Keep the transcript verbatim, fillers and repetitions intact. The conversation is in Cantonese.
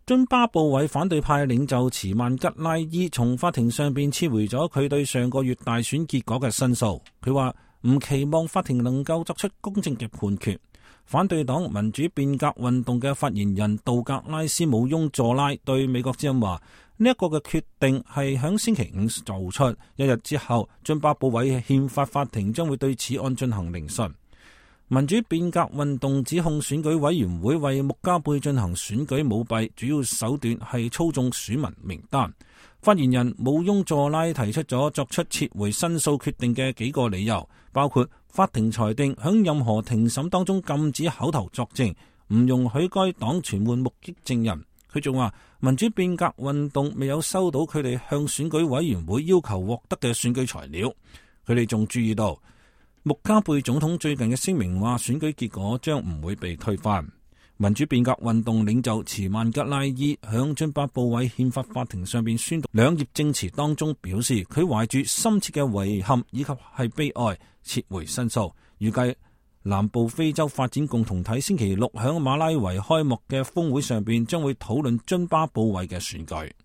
津巴布韋反對派領袖茨曼吉拉伊從法庭上邊撤回咗佢對上個月大選結果嘅申訴。佢話唔期望法庭能夠作出公正嘅判決。反對黨民主變革運動嘅發言人杜格拉斯姆翁佐拉對美國之音話：呢一個嘅決定係響星期五做出，一日之後，津巴布韋憲法法庭將會對此案進行聆訊。民主變革運動指控選舉委員會為穆加貝進行選舉舞弊，主要手段係操縱選民名單。發言人姆翁佐拉提出咗作出撤回申訴決定嘅幾個理由，包括法庭裁定響任何庭審當中禁止口頭作證，唔容許該黨傳喚目擊證人。佢仲話民主變革運動未有收到佢哋向選舉委員會要求獲得嘅選舉材料。佢哋仲注意到穆加貝總統最近嘅聲明話選舉結果將唔會被推翻。民主變革運動領袖茨曼吉拉伊響津巴布韋憲法法庭上邊宣讀兩頁證詞當中表示，佢懷住深切嘅遺憾以及係悲哀撤回申訴。預計南部非洲發展共同體星期六響馬拉維開幕嘅峰會上邊將會討論津巴布韋嘅選舉。